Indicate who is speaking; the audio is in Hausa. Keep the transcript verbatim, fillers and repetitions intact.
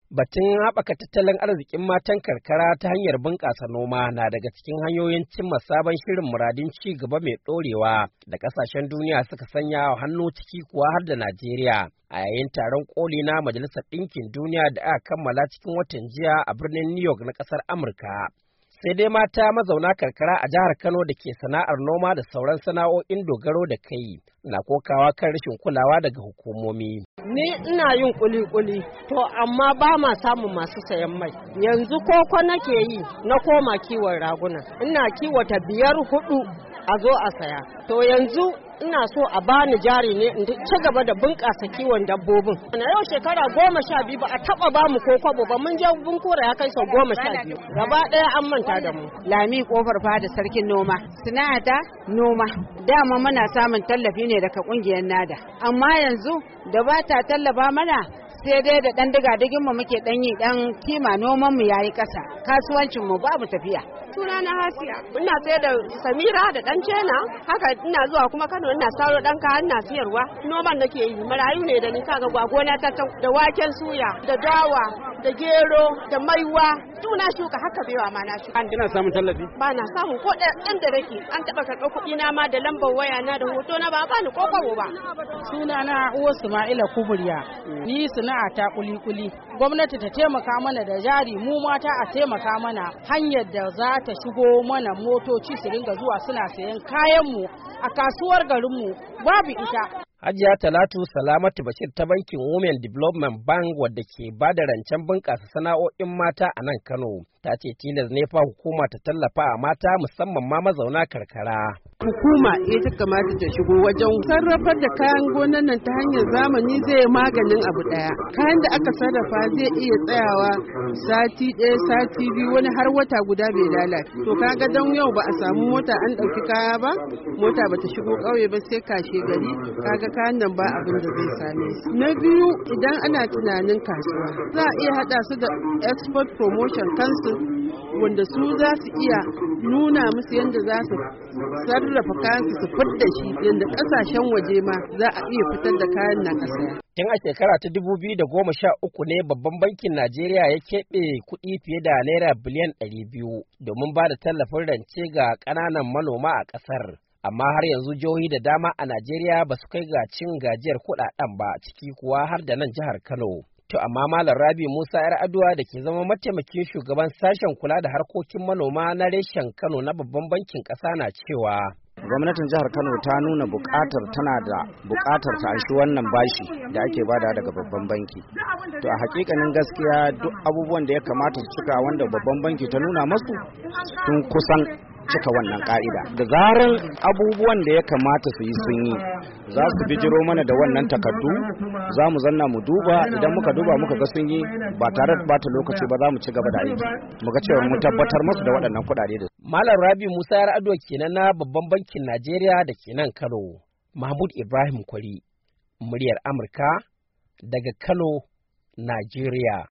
Speaker 1: Batun haɓaka tattalin arzikin matan karkara ta hanyar bunƙasa noma na daga cikin hanyoyin cimma sabon shirin muradin ci gaba mai ɗorewa da ƙasashen duniya suka sanya wa hannu ciki kuwa har da Najeriya a yayin taron ƙoli na Majalisar Ɗinkin Duniya da aka kammala cikin watan jiya a birnin New York na ƙasar Amurka. Sai dai mata mazauna karkara a jihar Kano da ke sana'ar noma da sauran sana'o'in dogaro da kai na kokawa kan rashin kulawa daga hukumomi.
Speaker 2: Ni ina yin kuli-kuli, to amma ba ma samun masu sayan mai. Yanzu koko nake yi na koma kiwon raguna. Ina kiwata biyar hudu a zo a saya. To yanzu ina so a bani jari ne in ci gaba da bunƙasa kiwon dabbobin. Na yau shekara goma sha biyu ba a taɓa ba mu ko kwabo ba, mun je bunkura ya kai sau goma sha biyu. Gaba ɗaya an manta da mu.
Speaker 3: Lami kofar fada sarkin noma. Sana'ata noma. Dama muna samun tallafi ne daga ƙungiyar NADA. Amma yanzu da ba ta tallafa mana sai dai da ɗan diga mu muke ɗan yi ɗan kima noman mu yayi ƙasa. Kasuwancin mu babu tafiya.
Speaker 2: Suna na Hasiya. Ina sayar da Samira da ɗan Cena. Haka ina zuwa kuma Kano ina saro ɗan kayan ina siyarwa. Noman nake yi. Marayu ne da ni kaga gwagona ta da waken suya da dawa da gero da maiwa. Tuna shuka haka bewa ma na shuka.
Speaker 1: Kina samun tallafi?
Speaker 2: Ba na samun ko ɗan da nake. An taɓa karɓar kuɗi na ma da lambar waya na da hoto na ba ba ni ko kwabo ba.
Speaker 4: Suna na Uwa Sumaila Kuburiya. Ni sana'a ta kuli-kuli. Gwamnati ta taimaka mana da jari, mu mata a taimaka mana hanyar da za ta shigo mana motoci su ringa zuwa suna sayan kayanmu a kasuwar garinmu babu ita.
Speaker 1: Hajiya Talatu Salamatu Bashir ta bankin Women Development Bank wadda ke ba da rancen bunƙasa sana'o'in mata a nan Kano ta ce tilas ne fa hukuma ta tallafa a mata musamman ma mazauna karkara.
Speaker 5: Hukuma ita kamata ta shigo wajen sarrafar da kayan gonan nan ta hanyar zamani zai maganin abu ɗaya. Kayan da aka sarrafa zai iya tsayawa sati ɗaya sati biyu wani har wata guda bai lalace. To kaga don yau ba a samu mota an ɗauki kaya ba, mota ba ta shigo ƙauye ba sai kashe gari, kaga kayan nan ba abin da zai same su. Na biyu idan ana tunanin kasuwa za a iya haɗa su da Export Promotion Council wanda su za su iya nuna musu yadda za su sarrafa kayan su fitar shi yadda kasashen waje ma za a iya fitar da kayan nan a saya.
Speaker 1: Tun a shekara ta dubu biyu da goma sha uku ne babban bankin Najeriya ya keɓe kuɗi fiye da naira biliyan ɗari biyu domin ba da tallafin rance ga ƙananan manoma a ƙasar. Amma har yanzu jihohi da dama a Najeriya ba su kai ga cin gajiyar kuɗaɗen ba, ciki kuwa har da nan jihar Kano. To amma Malam Rabi Musa Yar'adua da ke zama mataimakin shugaban sashen kula da harkokin manoma na reshen Kano na babban bankin ƙasa na cewa
Speaker 6: gwamnatin jihar Kano ta nuna buƙatar tana da buƙatar ta anshi wannan bashi da ake bada daga babban banki. To a hakikanin gaskiya duk abubuwan da ya kamata su cika wanda babban banki ta nuna masu sun kusan cika wannan ka'ida. Da zaran abubuwan da ya kamata su yi sun yi, za su bijiro mana da wannan takardu, za mu zanna mu duba, idan muka duba muka ga sun yi ba tare da bata lokaci ba za mu ci gaba da aiki. Mu ga cewa mu tabbatar musu da waɗannan kuɗaɗe da.
Speaker 1: Malam Rabi Musa Yar'adua kenan na babban bankin Najeriya da ke nan Kano. Mahmud Ibrahim Kwari, muryar Amurka daga Kano, Najeriya.